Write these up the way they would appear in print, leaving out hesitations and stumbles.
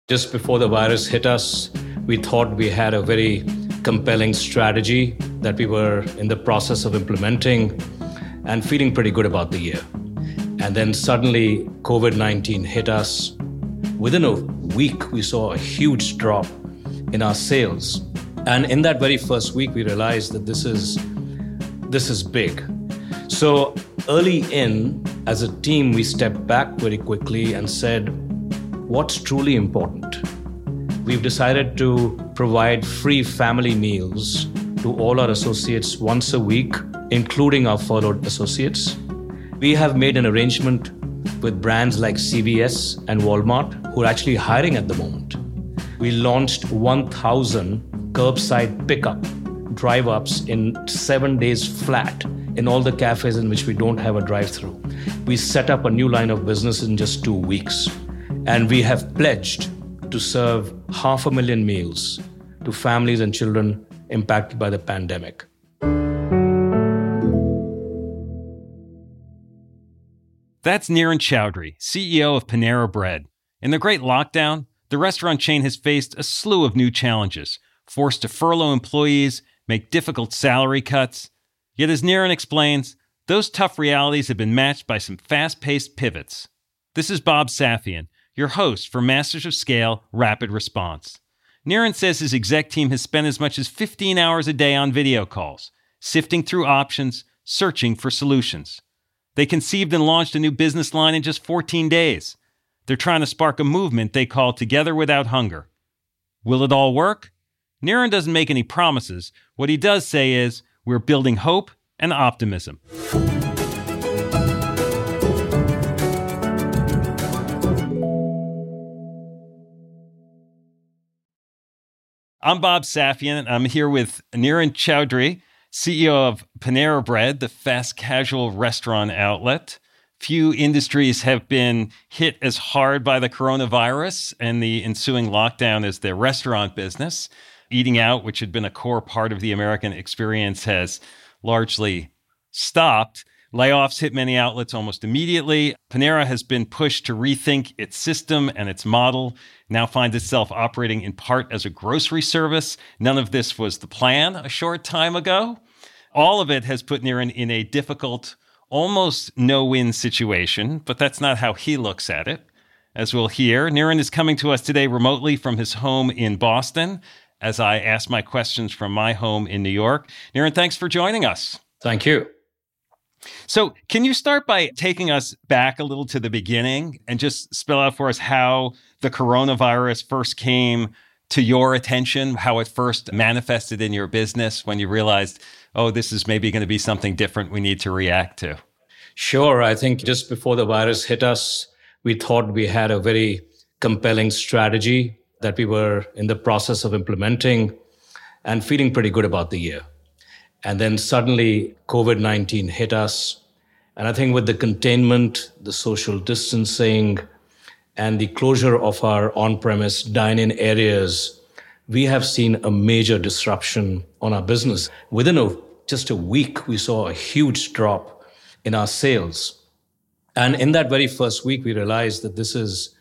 Just before the virus hit us, we thought we had a very compelling strategy that we were in the process of implementing and feeling pretty good about the year. And then suddenly COVID-19 hit us. Within a week, we saw a huge drop in our sales. And in that very first week, we realized that this is big. So early in, as a team, we stepped back very quickly and said, what's truly important? We've decided to provide free family meals to all our associates once a week, including our furloughed associates. We have made an arrangement with brands like CVS and Walmart, who are actually hiring at the moment. We launched 1,000 curbside pickup drive-ups in 7 days flat in all the cafes in which we don't have a drive-through. We set up a new line of business in just 2 weeks. And we have pledged to serve 500,000 meals to families and children impacted by the pandemic. That's Niran Chowdhury, CEO of Panera Bread. In the Great Lockdown, the restaurant chain has faced a slew of new challenges, forced to furlough employees, make difficult salary cuts. Yet as Niran explains, those tough realities have been matched by some fast-paced pivots. This is Bob Safian, your host for Masters of Scale Rapid Response. Niran says his exec team has spent as much as 15 hours a day on video calls, sifting through options, searching for solutions. They conceived and launched a new business line in just 14 days. They're trying to spark a movement they call Together Without Hunger. Will it all work? Niran doesn't make any promises. What he does say is, we're building hope and optimism. I'm Bob Safian, and I'm here with Niran Chowdhury, CEO of Panera Bread, the fast casual restaurant outlet. Few industries have been hit as hard by the coronavirus and the ensuing lockdown as the restaurant business. Eating out, which had been a core part of the American experience, has largely stopped. Layoffs hit many outlets almost immediately. Panera has been pushed to rethink its system and its model, now finds itself operating in part as a grocery service. None of this was the plan a short time ago. All of it has put Niran in a difficult, almost no-win situation, but that's not how he looks at it. As we'll hear, Niran is coming to us today remotely from his home in Boston, as I ask my questions from my home in New York. Niran, thanks for joining us. Thank you. So can you start by taking us back a little to the beginning and just spell out for us how the coronavirus first came to your attention, how it first manifested in your business when you realized, oh, this is maybe going to be something different we need to react to? Sure. I think just before the virus hit us, we thought we had a very compelling strategy that we were in the process of implementing and feeling pretty good about the year. And then suddenly COVID-19 hit us. And I think with the containment, the social distancing, and the closure of our on-premise dine-in areas, we have seen a major disruption on our business. Within just a week, we saw a huge drop in our sales. And in that very first week, we realized that this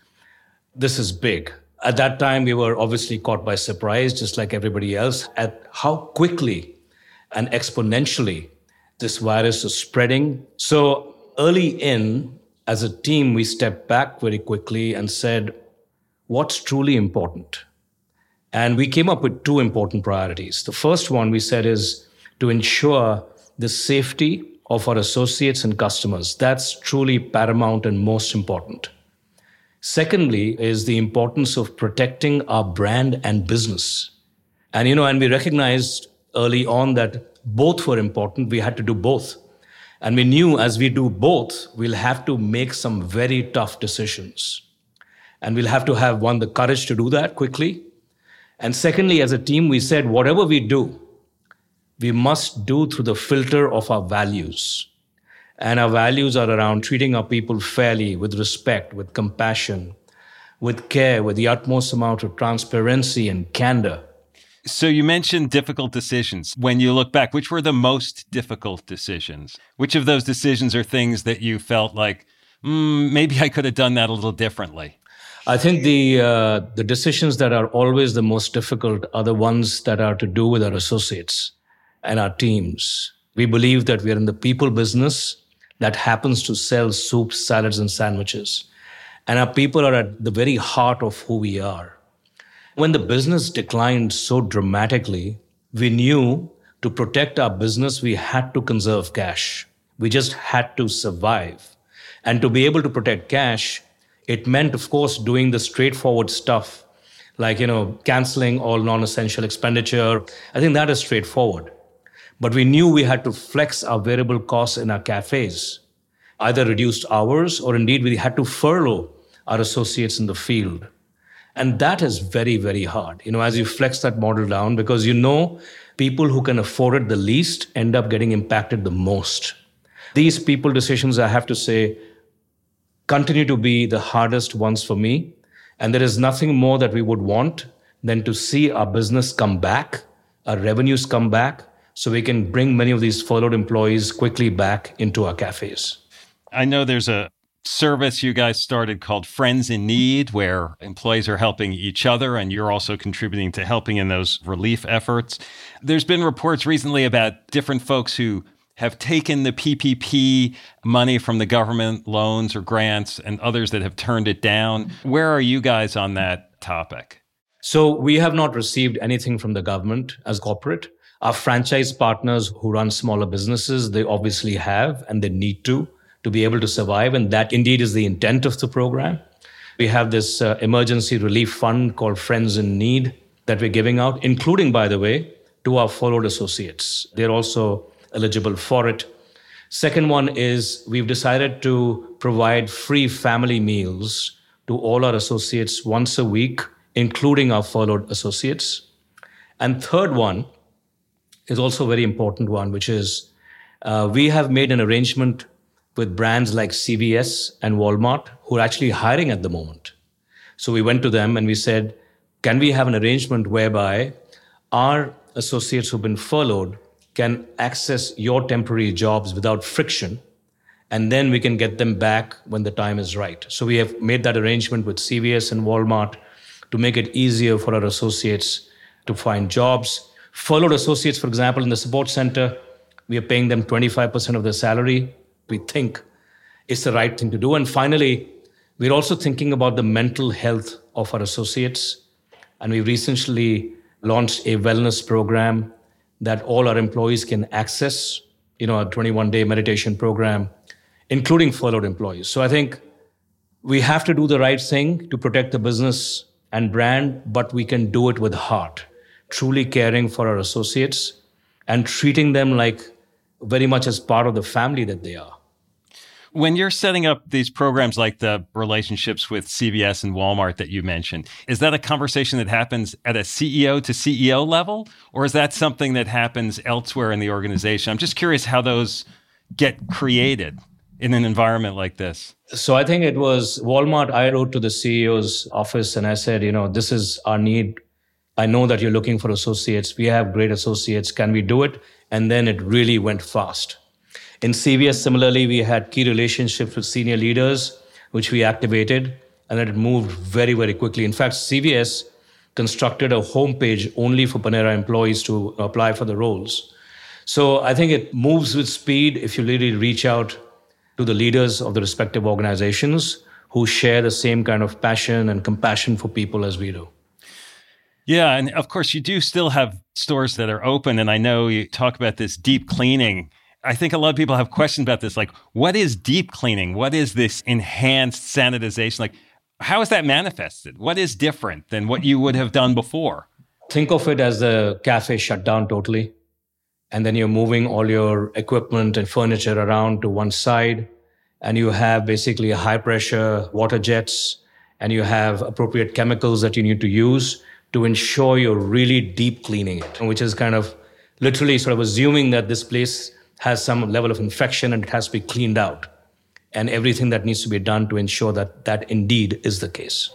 is big. At that time, we were obviously caught by surprise, just like everybody else, at how quickly and exponentially this virus is spreading. So early in, as a team, we stepped back very quickly and said, what's truly important? And we came up with two important priorities. The first one we said is to ensure the safety of our associates and customers. That's truly paramount and most important. Secondly is the importance of protecting our brand and business. And we recognized early on that both were important. We had to do both. And we knew as we do both, we'll have to make some very tough decisions. And we'll have to have, one, the courage to do that quickly. And secondly, as a team, we said, whatever we do, we must do through the filter of our values. And our values are around treating our people fairly, with respect, with compassion, with care, with the utmost amount of transparency and candor. So you mentioned difficult decisions. When you look back, which were the most difficult decisions? Which of those decisions are things that you felt like, maybe I could have done that a little differently? I think the decisions that are always the most difficult are the ones that are to do with our associates and our teams. We believe that we are in the people business that happens to sell soups, salads, and sandwiches. And our people are at the very heart of who we are. When the business declined so dramatically, we knew to protect our business, we had to conserve cash. We just had to survive. And to be able to protect cash, it meant, of course, doing the straightforward stuff, like, canceling all non-essential expenditure. I think that is straightforward. But we knew we had to flex our variable costs in our cafes, either reduced hours or indeed we had to furlough our associates in the field. And that is very, very hard, as you flex that model down, because people who can afford it the least end up getting impacted the most. These people decisions, I have to say, continue to be the hardest ones for me. And there is nothing more that we would want than to see our business come back, our revenues come back, so we can bring many of these furloughed employees quickly back into our cafes. I know there's a service you guys started called Friends in Need, where employees are helping each other, and you're also contributing to helping in those relief efforts. There's been reports recently about different folks who have taken the PPP money from the government, loans or grants, and others that have turned it down. Where are you guys on that topic? So we have not received anything from the government as corporate. Our franchise partners who run smaller businesses, they obviously have, and they need to be able to survive. And that indeed is the intent of the program. We have this emergency relief fund called Friends in Need that we're giving out, including, by the way, to our furloughed associates. They're also eligible for it. Second one is we've decided to provide free family meals to all our associates once a week, including our furloughed associates. And third one is also a very important one, which is we have made an arrangement with brands like CVS and Walmart, who are actually hiring at the moment. So we went to them and we said, can we have an arrangement whereby our associates who've been furloughed can access your temporary jobs without friction, and then we can get them back when the time is right. So we have made that arrangement with CVS and Walmart to make it easier for our associates to find jobs. Furloughed associates, for example, in the support center, we are paying them 25% of their salary. We think it's the right thing to do. And finally, we're also thinking about the mental health of our associates. And we recently launched a wellness program that all our employees can access, a 21-day meditation program, including furloughed employees. So I think we have to do the right thing to protect the business and brand, but we can do it with heart, truly caring for our associates and treating them like very much as part of the family that they are. When you're setting up these programs like the relationships with CVS and Walmart that you mentioned, is that a conversation that happens at a CEO to CEO level, or is that something that happens elsewhere in the organization? I'm just curious how those get created in an environment like this. So I think it was Walmart. I wrote to the CEO's office and I said, this is our need. I know that you're looking for associates. We have great associates. Can we do it? And then it really went fast. In CVS, similarly, we had key relationships with senior leaders, which we activated, and it moved very, very quickly. In fact, CVS constructed a homepage only for Panera employees to apply for the roles. So I think it moves with speed if you really reach out to the leaders of the respective organizations who share the same kind of passion and compassion for people as we do. Yeah, and of course, you do still have stores that are open, and I know you talk about this deep cleaning. I think a lot of people have questions about this, like, what is deep cleaning? What is this enhanced sanitization? Like, how is that manifested? What is different than what you would have done before? Think of it as the cafe shut down totally, and then you're moving all your equipment and furniture around to one side, and you have basically high-pressure water jets, and you have appropriate chemicals that you need to use to ensure you're really deep cleaning it, which is kind of literally sort of assuming that this place has some level of infection and it has to be cleaned out, and everything that needs to be done to ensure that that indeed is the case.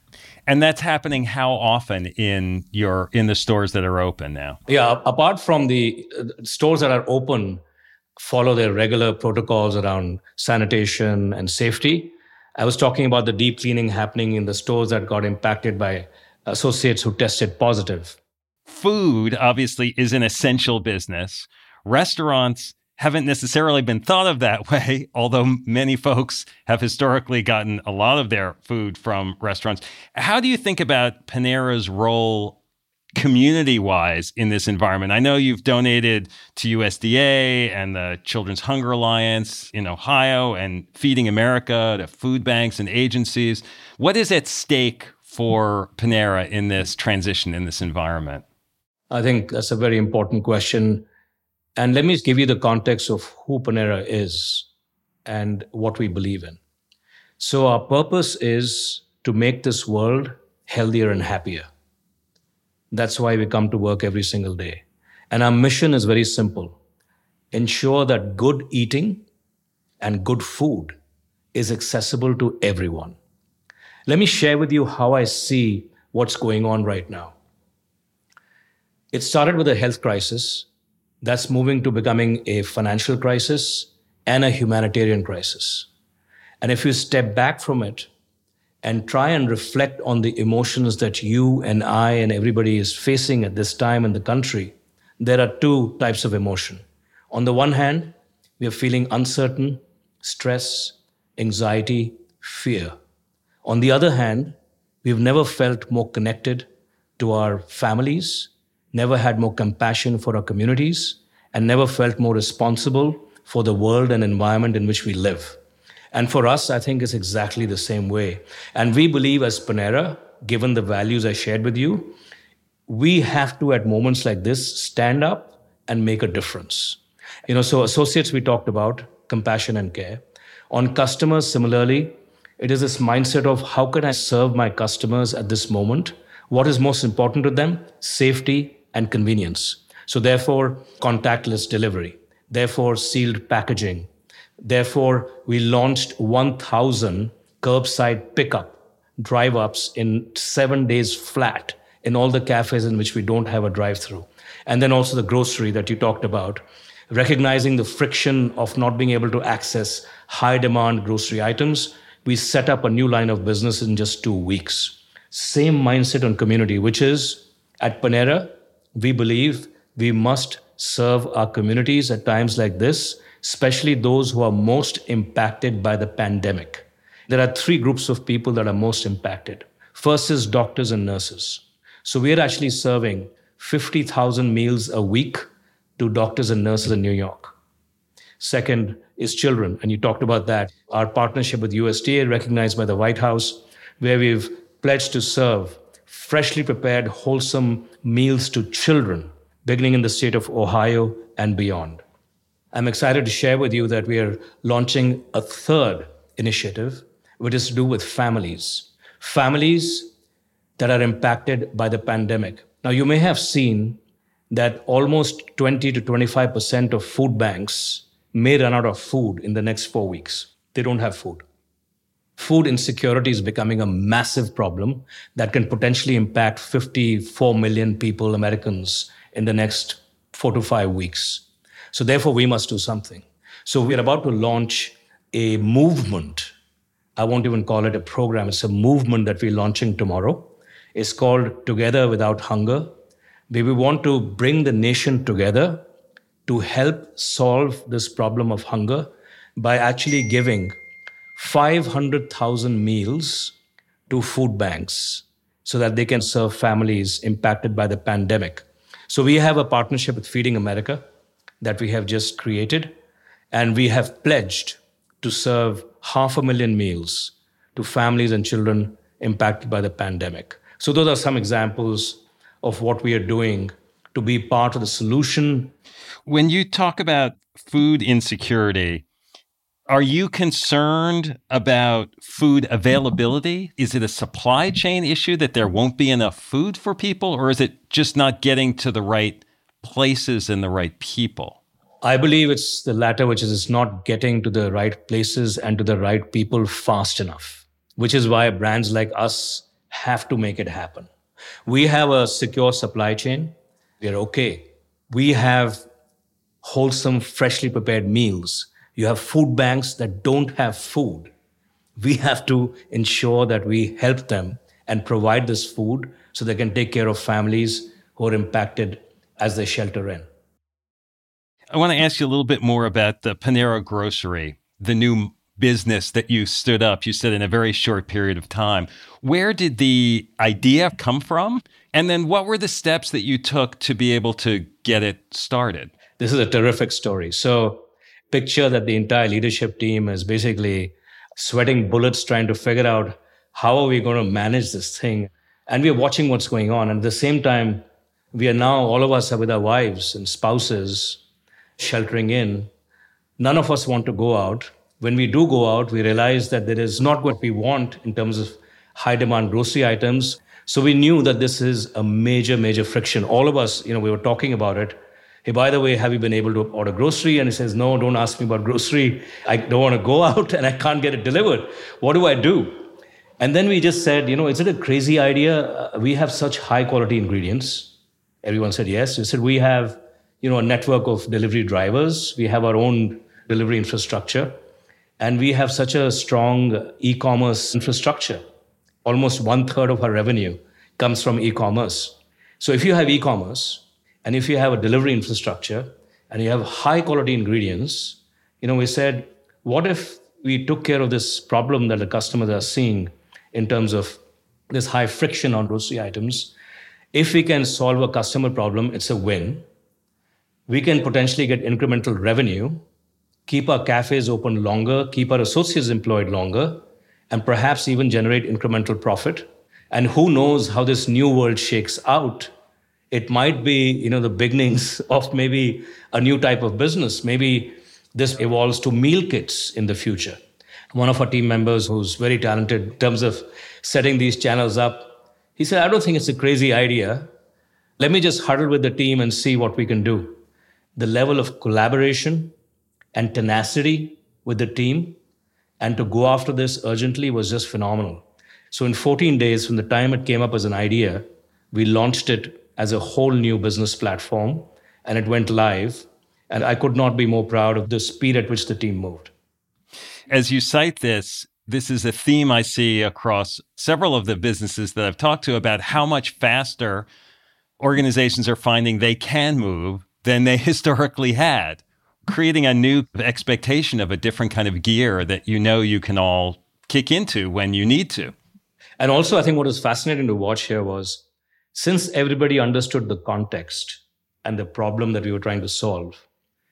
And that's happening how often in the stores that are open now? Yeah, apart from the stores that are open, follow their regular protocols around sanitation and safety. I was talking about the deep cleaning happening in the stores that got impacted by associates who tested positive. Food obviously is an essential business. Restaurants haven't necessarily been thought of that way, although many folks have historically gotten a lot of their food from restaurants. How do you think about Panera's role community-wise in this environment? I know you've donated to USDA and the Children's Hunger Alliance in Ohio and Feeding America to food banks and agencies. What is at stake for Panera in this transition, in this environment? I think that's a very important question. And let me give you the context of who Panera is and what we believe in. So our purpose is to make this world healthier and happier. That's why we come to work every single day. And our mission is very simple. Ensure that good eating and good food is accessible to everyone. Let me share with you how I see what's going on right now. It started with a health crisis that's moving to becoming a financial crisis and a humanitarian crisis. And if you step back from it and try and reflect on the emotions that you and I and everybody is facing at this time in the country, there are two types of emotion. On the one hand, we are feeling uncertain, stress, anxiety, fear. On the other hand, we've never felt more connected to our families, never had more compassion for our communities, and never felt more responsible for the world and environment in which we live. And for us, I think it's exactly the same way. And we believe as Panera, given the values I shared with you, we have to, at moments like this, stand up and make a difference. So associates we talked about, compassion and care. On customers, similarly, it is this mindset of how can I serve my customers at this moment? What is most important to them? Safety and convenience. So therefore, contactless delivery. Therefore, sealed packaging. Therefore, we launched 1,000 curbside pickup drive-ups in 7 days flat in all the cafes in which we don't have a drive-through. And then also the grocery that you talked about, recognizing the friction of not being able to access high-demand grocery items, we set up a new line of business in just 2 weeks. Same mindset on community, which is at Panera, we believe we must serve our communities at times like this, especially those who are most impacted by the pandemic. There are 3 groups of people that are most impacted. First is doctors and nurses. So we are actually serving 50,000 meals a week to doctors and nurses in New York. Second is children, and you talked about that. Our partnership with USDA, recognized by the White House, where we've pledged to serve freshly prepared, wholesome meals to children, beginning in the state of Ohio and beyond. I'm excited to share with you that we are launching a third initiative, which is to do with families. Families that are impacted by the pandemic. Now, you may have seen that almost 20 to 25% of food banks may run out of food in the next 4 weeks. They don't have food. Food insecurity is becoming a massive problem that can potentially impact 54 million people, Americans, in the next 4 to 5 weeks. So therefore, we must do something. So we're about to launch a movement. I won't even call it a program. It's a movement that we're launching tomorrow. It's called Together Without Hunger, where we want to bring the nation together to help solve this problem of hunger by actually giving 500,000 meals to food banks so that they can serve families impacted by the pandemic. So we have a partnership with Feeding America that we have just created, and we have pledged to serve 500,000 meals to families and children impacted by the pandemic. So those are some examples of what we are doing to be part of the solution. When you talk about food insecurity, are you concerned about food availability? Is it a supply chain issue that there won't be enough food for people, or is it just not getting to the right places and the right people? I believe it's the latter, which is it's not getting to the right places and to the right people fast enough, which is why brands like us have to make it happen. We have a secure supply chain. We're okay. We have wholesome, freshly prepared meals. You have food banks that don't have food. We have to ensure that we help them and provide this food so they can take care of families who are impacted as they shelter in. I want to ask you a little bit more about the Panera Grocery, the new business that you stood up, you said in a very short period of time. Where did the idea come from? And then what were the steps that you took to be able to get it started? This is a terrific story. So picture that the entire leadership team is basically sweating bullets trying to figure out how are we going to manage this thing. And we are watching what's going on. And at the same time, we are now, all of us are with our wives and spouses sheltering in. None of us want to go out. When we do go out, we realize that there is not what we want in terms of high demand grocery items. So we knew that this is a major, major friction. All of us, we were talking about it. Hey, by the way, have you been able to order grocery? And he says, no, don't ask me about grocery. I don't want to go out and I can't get it delivered. What do I do? And then we just said, is it a crazy idea? We have such high quality ingredients. Everyone said yes. We said, we have, a network of delivery drivers. We have our own delivery infrastructure. And we have such a strong e-commerce infrastructure. Almost 1/3 of our revenue comes from e-commerce. So if you have e-commerce and if you have a delivery infrastructure and you have high quality ingredients, we said, what if we took care of this problem that the customers are seeing in terms of this high friction on grocery items? If we can solve a customer problem, it's a win. We can potentially get incremental revenue, keep our cafes open longer, keep our associates employed longer, and perhaps even generate incremental profit. And who knows how this new world shakes out? It might be, the beginnings of maybe a new type of business. Maybe this evolves to meal kits in the future. One of our team members who's very talented in terms of setting these channels up, he said, I don't think it's a crazy idea. Let me just huddle with the team and see what we can do. The level of collaboration and tenacity with the team and to go after this urgently was just phenomenal. So in 14 days from the time it came up as an idea, we launched it as a whole new business platform and it went live. And I could not be more proud of the speed at which the team moved. As you cite this is a theme I see across several of the businesses that I've talked to about how much faster organizations are finding they can move than they historically had, creating a new expectation of a different kind of gear that you can all kick into when you need to. And also, I think what was fascinating to watch here was, since everybody understood the context and the problem that we were trying to solve,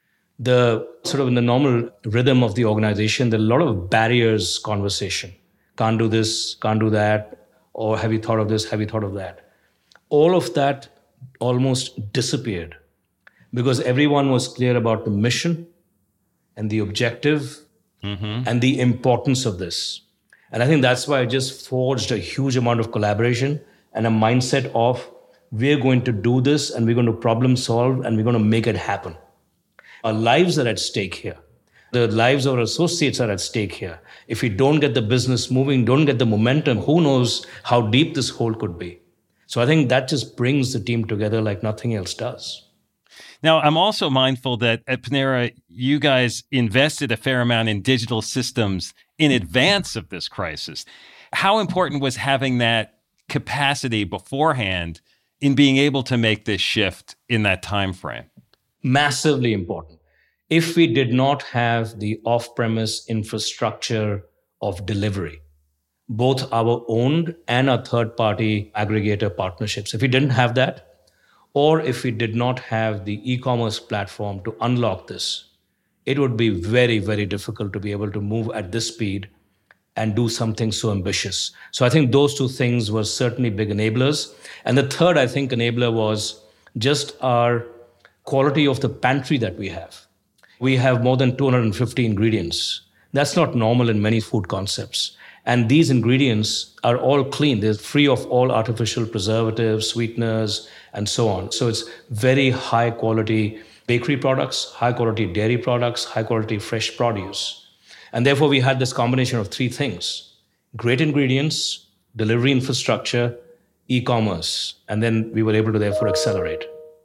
the sort of in the normal rhythm of the organization, there are a lot of barriers conversation. Can't do this, can't do that, or have you thought of this, have you thought of that? All of that almost disappeared because everyone was clear about the mission and the objective and the importance of this. And I think that's why it just forged a huge amount of collaboration and a mindset of we're going to do this and we're going to problem solve and we're going to make it happen. Our lives are at stake here. The lives of our associates are at stake here. If we don't get the business moving, don't get the momentum, who knows how deep this hole could be. So I think that just brings the team together like nothing else does. Now, I'm also mindful that at Panera, you guys invested a fair amount in digital systems in advance of this crisis. How important was having that capacity beforehand in being able to make this shift in that time frame? Massively important. If we did not have the off-premise infrastructure of delivery, both our owned and our third-party aggregator partnerships, if we didn't have that, or if we did not have the e-commerce platform to unlock this, it would be very, very difficult to be able to move at this speed and do something so ambitious. So I think those two things were certainly big enablers. And the third, I think, enabler was just our quality of the pantry that we have. We have more than 250 ingredients. That's not normal in many food concepts. And these ingredients are all clean. They're free of all artificial preservatives, sweeteners, and so on. So it's very high quality bakery products, high quality dairy products, high quality fresh produce. And therefore we had this combination of three things: great ingredients, delivery infrastructure, e-commerce. And then we were able to therefore accelerate.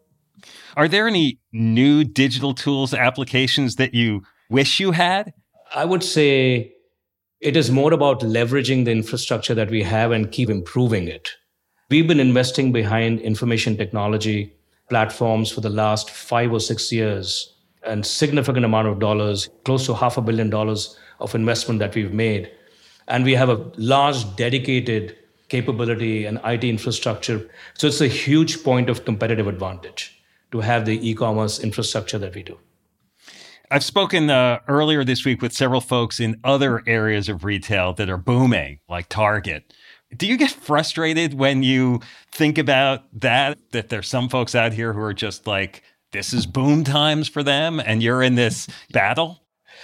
Are there any new digital tools, applications that you wish you had? I would say It is more about leveraging the infrastructure that we have and keep improving it. We've been investing behind information technology platforms for the last 5 or 6 years, and significant amount of dollars, close to $500 million of investment that we've made. And we have a large dedicated capability and IT infrastructure. So it's a huge point of competitive advantage to have the e-commerce infrastructure that we do. I've spoken earlier this week with several folks in other areas of retail that are booming, like Target. Do you get frustrated when you think about that there's some folks out here who are just like, this is boom times for them, and you're in this battle?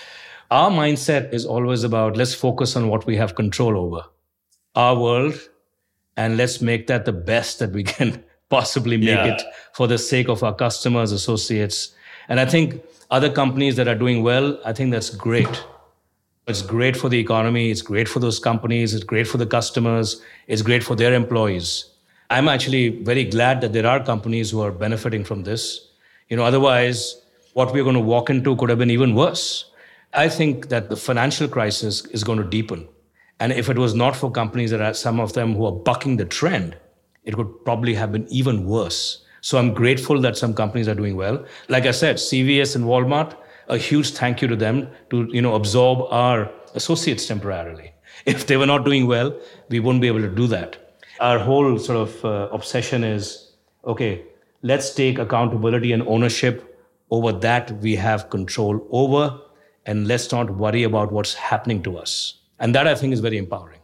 Our mindset is always about, let's focus on what we have control over, our world, and let's make that the best that we can possibly make it for the sake of our customers, associates. And I think other companies that are doing well, I think that's great. It's great for the economy. It's great for those companies. It's great for the customers. It's great for their employees. I'm actually very glad that there are companies who are benefiting from this. Otherwise, what we're going to walk into could have been even worse. I think that the financial crisis is going to deepen. And if it was not for companies that are some of them who are bucking the trend, it would probably have been even worse. So I'm grateful that some companies are doing well. Like I said, CVS and Walmart, a huge thank you to them to absorb our associates temporarily. If they were not doing well, we wouldn't be able to do that. Our whole sort of obsession is, okay, let's take accountability and ownership over that we have control over, and let's not worry about what's happening to us. And that, I think, is very empowering.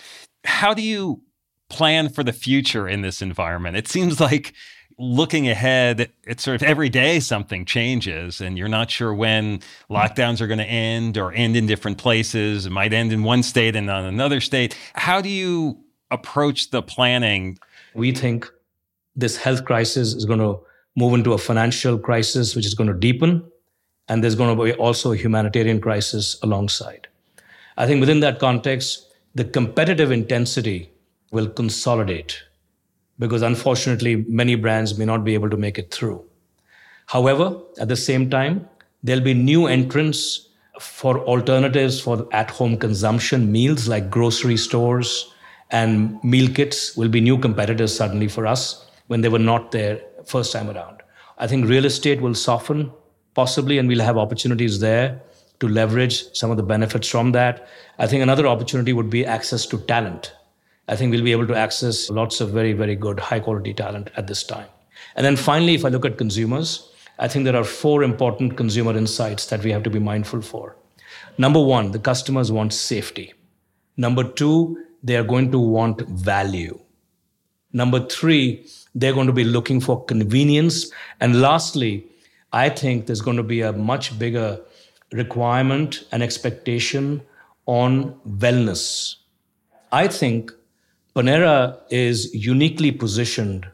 How do you plan for the future in this environment? It seems like looking ahead, it's sort of every day something changes and you're not sure when lockdowns are going to end or end in different places. It might end in one state and not another state. How do you approach the planning? We think this health crisis is going to move into a financial crisis, which is going to deepen. And there's going to be also a humanitarian crisis alongside. I think within that context, the competitive intensity will consolidate, because unfortunately, many brands may not be able to make it through. However, at the same time, there'll be new entrants for alternatives for at-home consumption meals, like grocery stores and meal kits will be new competitors suddenly for us when they were not there first time around. I think real estate will soften possibly, and we'll have opportunities there to leverage some of the benefits from that. I think another opportunity would be access to talent. I think we'll be able to access lots of very, very good, high-quality talent at this time. And then finally, if I look at consumers, I think there are 4 important consumer insights that we have to be mindful for. Number 1, the customers want safety. Number 2, they are going to want value. Number 3, they're going to be looking for convenience. And lastly, I think there's going to be a much bigger requirement and expectation on wellness. I think Panera is uniquely positioned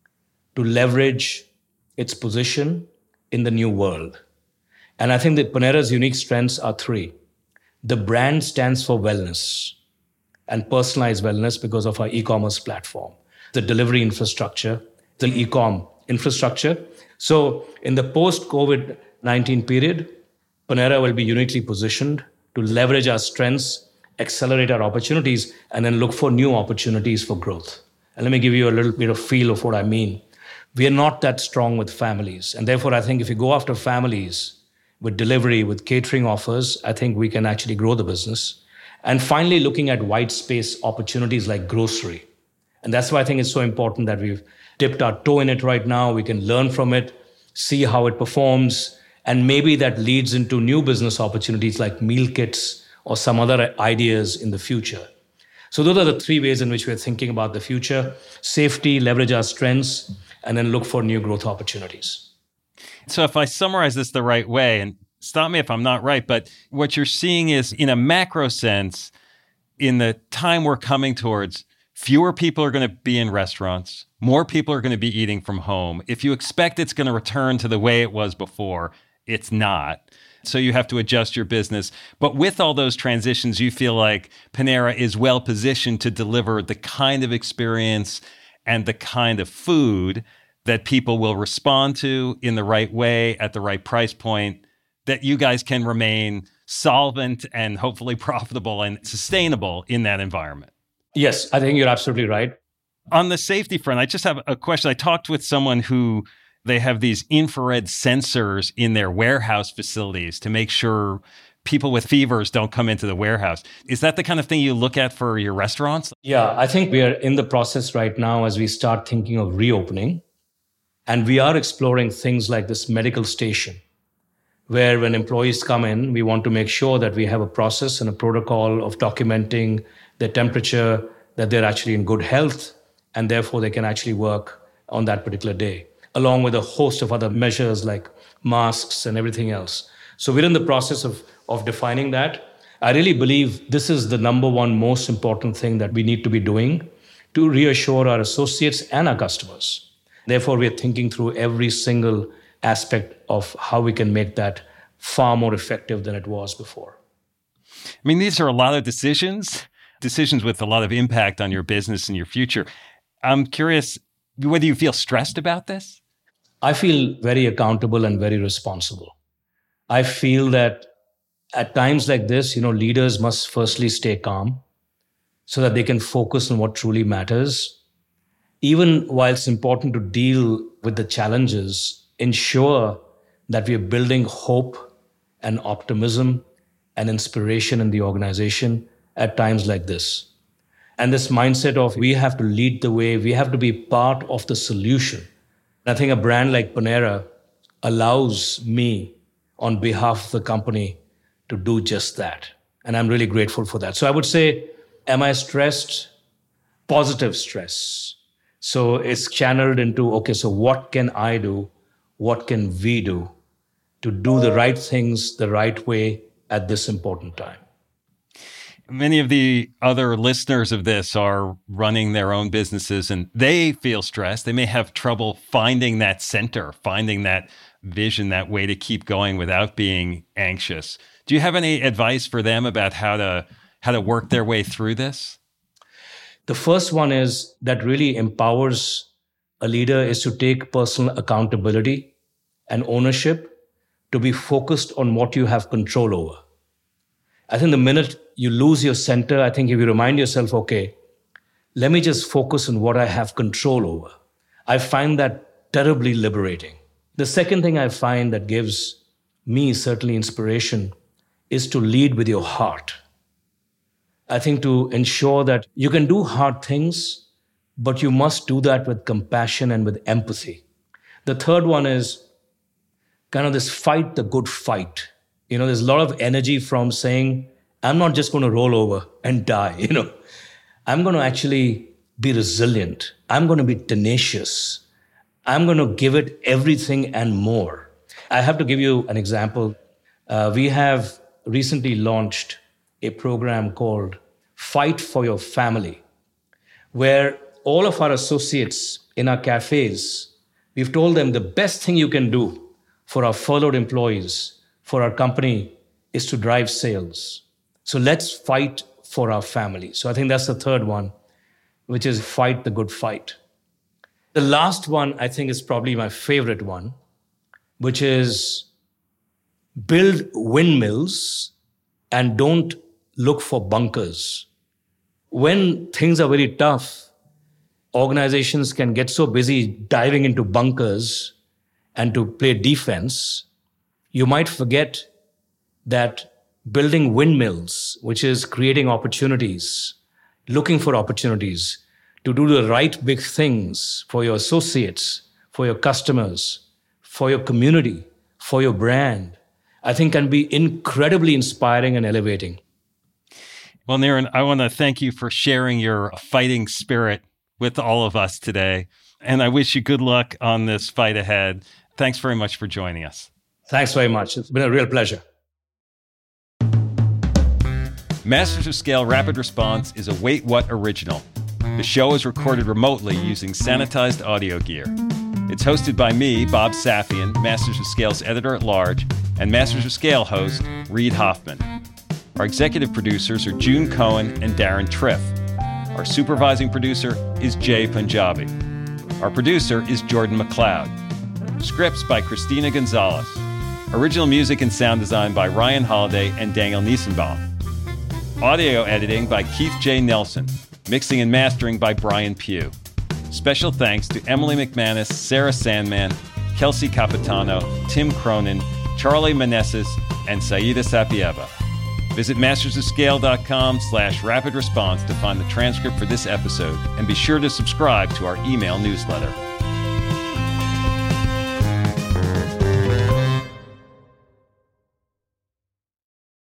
to leverage its position in the new world. And I think that Panera's unique strengths are 3. The brand stands for wellness and personalized wellness because of our e-commerce platform, the delivery infrastructure, the e-com infrastructure. So in the post-COVID-19 period, Panera will be uniquely positioned to leverage our strengths, accelerate our opportunities, and then look for new opportunities for growth. And let me give you a little bit of feel of what I mean. We are not that strong with families. And therefore, I think if you go after families with delivery, with catering offers, I think we can actually grow the business. And finally, looking at white space opportunities like grocery. And that's why I think it's so important that we've dipped our toe in it right now. We can learn from it, see how it performs, and maybe that leads into new business opportunities like meal kits or some other ideas in the future. So those are the 3 ways in which we're thinking about the future: safety, leverage our strengths, and then look for new growth opportunities. So if I summarize this the right way, and stop me if I'm not right, but what you're seeing is, in a macro sense, in the time we're coming towards, fewer people are going to be in restaurants. More people are going to be eating from home. If you expect it's going to return to the way it was before, it's not. So you have to adjust your business. But with all those transitions, you feel like Panera is well positioned to deliver the kind of experience and the kind of food that people will respond to in the right way at the right price point, that you guys can remain solvent and hopefully profitable and sustainable in that environment. Yes, I think you're absolutely right. On the safety front, I just have a question. I talked with someone who they have these infrared sensors in their warehouse facilities to make sure people with fevers don't come into the warehouse. Is that the kind of thing you look at for your restaurants? Yeah, I think we are in the process right now as we start thinking of reopening. And we are exploring things like this medical station, where when employees come in, we want to make sure that we have a process and a protocol of documenting their temperature, that they're actually in good health, and therefore they can actually work on that particular day, along with a host of other measures like masks and everything else. So we're in the process of defining that. I really believe this is the number one most important thing that we need to be doing to reassure our associates and our customers. Therefore, we're thinking through every single aspect of how we can make that far more effective than it was before. I mean, these are a lot of decisions with a lot of impact on your business and your future. I'm curious, whether you feel stressed about this? I feel very accountable and very responsible. I feel that at times like this, leaders must firstly stay calm so that they can focus on what truly matters. Even while it's important to deal with the challenges, ensure that we are building hope and optimism and inspiration in the organization at times like this. And this mindset of we have to lead the way, we have to be part of the solution. And I think a brand like Panera allows me, on behalf of the company, to do just that. And I'm really grateful for that. So I would say, am I stressed? Positive stress. So it's channeled into, okay, so what can I do? What can we do to do the right things the right way at this important time? Many of the other listeners of this are running their own businesses and they feel stressed. They may have trouble finding that center, finding that vision, that way to keep going without being anxious. Do you have any advice for them about how to work their way through this? The first one is that really empowers a leader is to take personal accountability and ownership, to be focused on what you have control over. I think the minute you lose your center, I think if you remind yourself, okay, let me just focus on what I have control over, I find that terribly liberating. The second thing I find that gives me certainly inspiration is to lead with your heart. I think to ensure that you can do hard things, but you must do that with compassion and with empathy. The third one is kind of this fight the good fight. There's a lot of energy from saying, I'm not just going to roll over and die. I'm going to actually be resilient. I'm going to be tenacious. I'm going to give it everything and more. I have to give you an example. We have recently launched a program called Fight for Your Family, where all of our associates in our cafes, we've told them the best thing you can do for our furloughed employees, for our company, is to drive sales. So let's fight for our family. So I think that's the third one, which is fight the good fight. The last one, I think, is probably my favorite one, which is build windmills and don't look for bunkers. When things are very tough, organizations can get so busy diving into bunkers and to play defense, you might forget that building windmills, which is creating opportunities, looking for opportunities to do the right big things for your associates, for your customers, for your community, for your brand, I think can be incredibly inspiring and elevating. Well, Niran, I want to thank you for sharing your fighting spirit with all of us today. And I wish you good luck on this fight ahead. Thanks very much for joining us. Thanks very much. It's been a real pleasure. Masters of Scale Rapid Response is a Wait What original. The show is recorded remotely using sanitized audio gear. It's hosted by me, Bob Safian, Masters of Scale's editor-at-large, and Masters of Scale host, Reid Hoffman. Our executive producers are June Cohen and Darren Triff. Our supervising producer is Jay Punjabi. Our producer is Jordan McLeod. Scripts by Christina Gonzalez. Original music and sound design by Ryan Holiday and Daniel Niesenbaum. Audio editing by Keith J. Nelson. Mixing and mastering by Brian Pugh. Special thanks to Emily McManus, Sarah Sandman, Kelsey Capitano, Tim Cronin, Charlie Manessis, and Saida Sapieva. Visit mastersofscale.com/rapid response to find the transcript for this episode, and be sure to subscribe to our email newsletter.